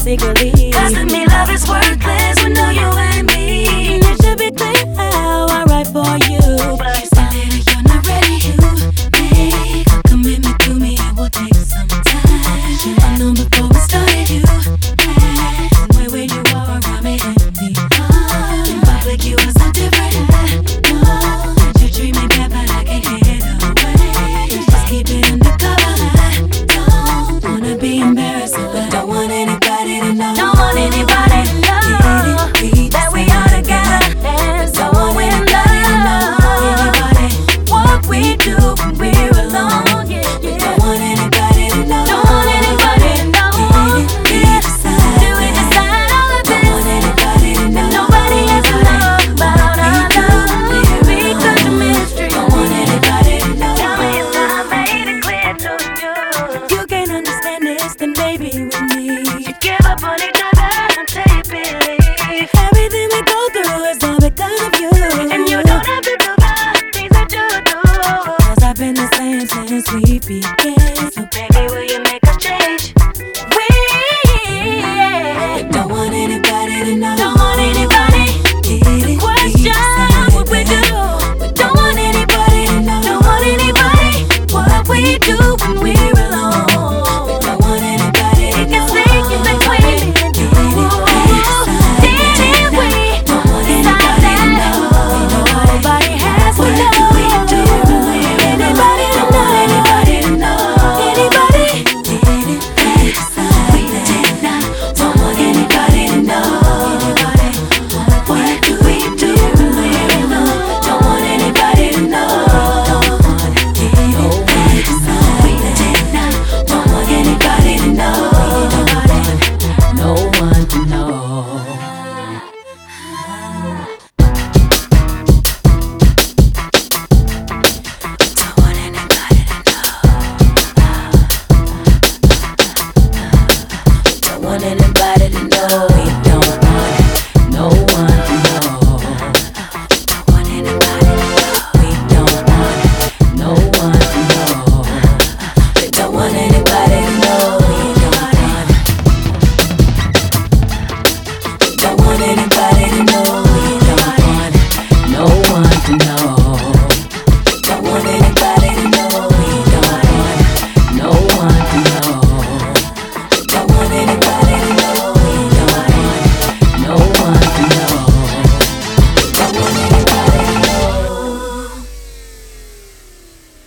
secretly. Cause to me love is worthless when no you ain't me. And it should be clear how I write for you. But you say that you're not ready to make a commitment to me. It will take some time. Should I know before we started you had the way where you are around me hit me hard. In public you are so different. I know that you treat me bad but I can't get away. Just keep it undercover. I don't wanna be embarrassed, but don't want anybody to know. Don't want anybody to know that we are together and so in love. What we do when we're alone. We don't want anybody to know. Don't want anybody to know. Do we decide all of this? Don't want anybody to know. Nobody has to know about our love. We cut the mystery. Don't want anybody to know. Tell me if I made it clear to you. If you can't understand this, then maybe